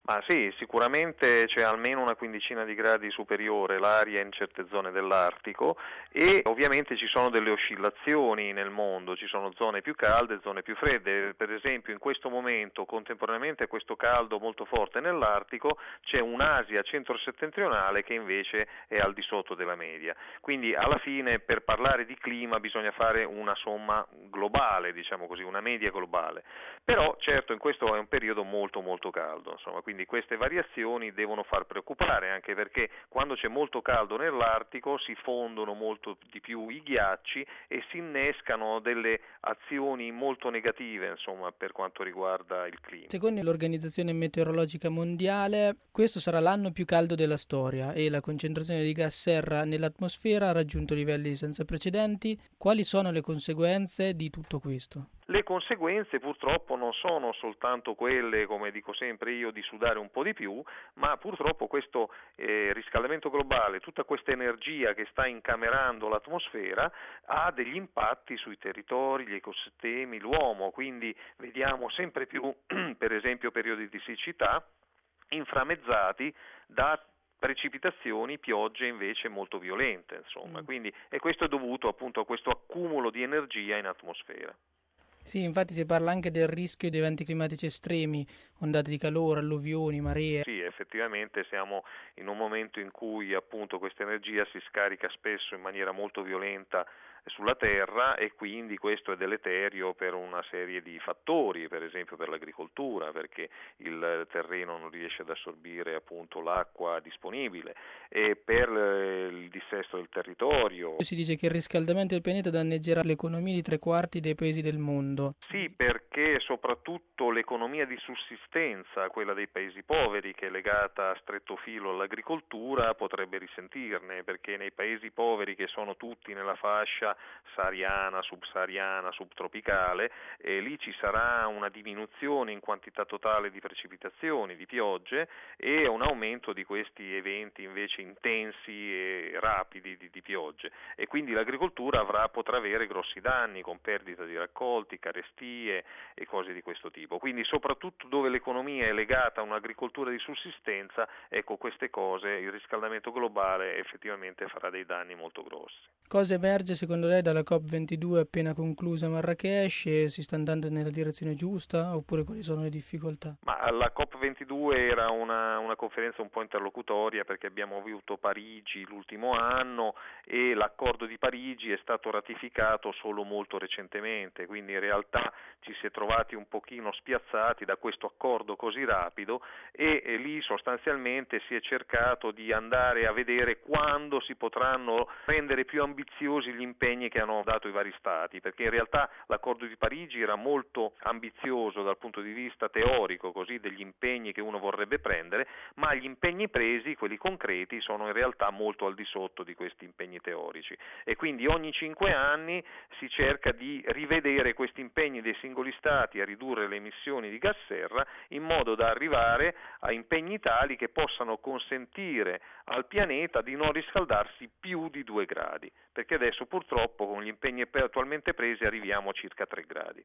Ah sì, sicuramente c'è almeno una quindicina di gradi superiore l'aria in certe zone dell'Artico e ovviamente ci sono delle oscillazioni nel mondo, ci sono zone più calde e zone più fredde. Per esempio in questo momento, contemporaneamente a questo caldo molto forte nell'Artico, c'è un'Asia centro-settentrionale che invece è al di sotto della media. Quindi alla fine per parlare di clima bisogna fare una somma globale, diciamo così, una media globale. Però certo in questo è un periodo molto molto caldo, insomma, quindi queste variazioni devono far preoccupare, anche perché quando c'è molto caldo nell'Artico si fondono molto di più i ghiacci e si innescano delle azioni molto negative, insomma, per quanto riguarda il clima. Secondo l'Organizzazione Meteorologica Mondiale, questo sarà l'anno più caldo della storia e la concentrazione di gas serra nell'atmosfera ha raggiunto livelli senza precedenti. Quali sono le conseguenze di tutto questo? Le conseguenze purtroppo non sono soltanto quelle, come dico sempre io, di sudare un po' di più, ma purtroppo questo riscaldamento globale, tutta questa energia che sta incamerando l'atmosfera ha degli impatti sui territori, gli ecosistemi, l'uomo, quindi vediamo sempre più per esempio periodi di siccità inframmezzati da precipitazioni, piogge invece molto violente, insomma, quindi, e questo è dovuto appunto a questo accumulo di energia in atmosfera. Sì, infatti si parla anche del rischio di eventi climatici estremi, ondate di calore, alluvioni, maree. Sì, effettivamente siamo in un momento in cui appunto questa energia si scarica spesso in maniera molto violenta sulla Terra e quindi questo è deleterio per una serie di fattori, per esempio per l'agricoltura, perché il terreno non riesce ad assorbire appunto l'acqua disponibile e per il dissesto del territorio. Si dice che il riscaldamento del pianeta danneggerà l'economia di 3/4 dei paesi del mondo. Sì, perché soprattutto l'economia di sussistenza, quella dei paesi poveri, che è legata a stretto filo all'agricoltura, potrebbe risentirne, perché nei paesi poveri, che sono tutti nella fascia sahariana, subsahariana, subtropicale, lì ci sarà una diminuzione in quantità totale di precipitazioni, di piogge e un aumento di questi eventi invece intensi e rapidi di piogge e quindi l'agricoltura potrà avere grossi danni con perdita di raccolti, carestie e cose di questo tipo. Quindi soprattutto dove l'economia è legata a un'agricoltura di sussistenza, ecco queste cose, il riscaldamento globale effettivamente farà dei danni molto grossi. Cosa emerge secondo lei dalla COP22 appena conclusa a Marrakech e si sta andando nella direzione giusta oppure quali sono le difficoltà? Ma la COP22 era una conferenza un po' interlocutoria perché abbiamo avuto Parigi l'ultimo anno e l'accordo di Parigi è stato ratificato solo molto recentemente, quindi in realtà ci si è trovati un pochino spiazzati da questo accordo così rapido e lì sostanzialmente si è cercato di andare a vedere quando si potranno rendere più ambiziosi gli impegni che hanno dato i vari stati, perché in realtà l'accordo di Parigi era molto ambizioso dal punto di vista teorico, così degli impegni che uno vorrebbe prendere, ma gli impegni presi, quelli concreti, sono in realtà molto al di sotto di questi impegni teorici e quindi ogni 5 anni si cerca di rivedere questi impegni dei singoli stati a ridurre le emissioni di gas serra in modo da arrivare a impegni tali che possano consentire al pianeta di non riscaldarsi più di 2 gradi, perché adesso purtroppo con gli impegni attualmente presi arriviamo a circa 3 gradi.